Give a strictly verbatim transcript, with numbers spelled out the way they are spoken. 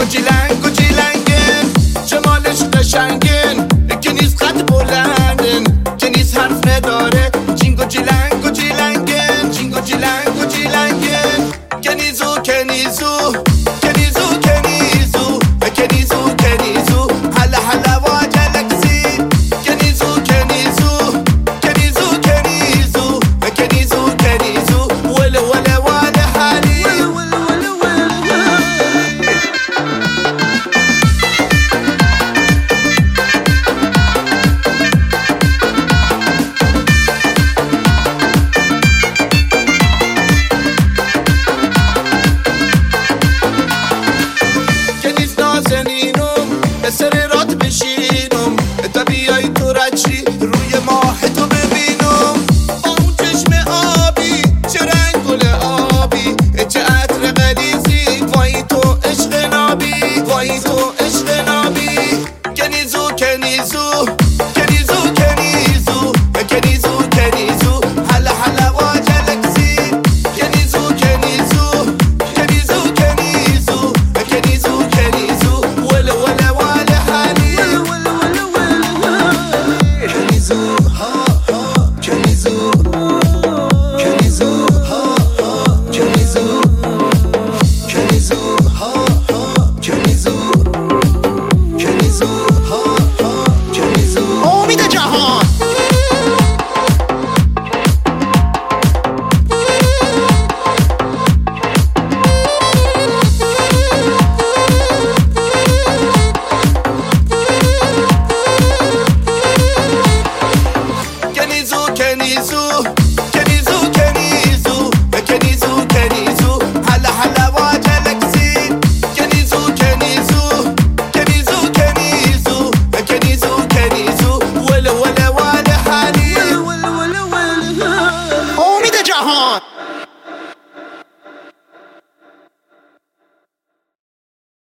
و جیلنگ و جیلنگن، جمالش قشنگن که نیست قد بلندن، که نیست حرف نداره. جینگ و جیلنگ و جیلنگن، جینگ و جیلنگ و جیلنگن، کنیزو کنیزو کنیزو کنیزو کنیزو کنیزو هلا هلا و گلکسی، کنیزو کنیزو کنیزو کنیزو کنیزو کنیزو وله وله وله حالی. کنیز نازنینم سر رات بشینم، تا بیای تو رچی روی ماه تو ببینم. با اون چشم آبی چه رنگ گل آبی، چه عطر غلیظی، وای تو عشق نابی، وای تو عشق نابی. کنیزو کنیزو کنیزو کنیزو کنیزو کنیزو هلا هلا و گلکسی، کنیزو کنیزو کنیزو کنیزو کنیزو کنیزو وله وله وله حالی. کنیزو ها ها کنیزو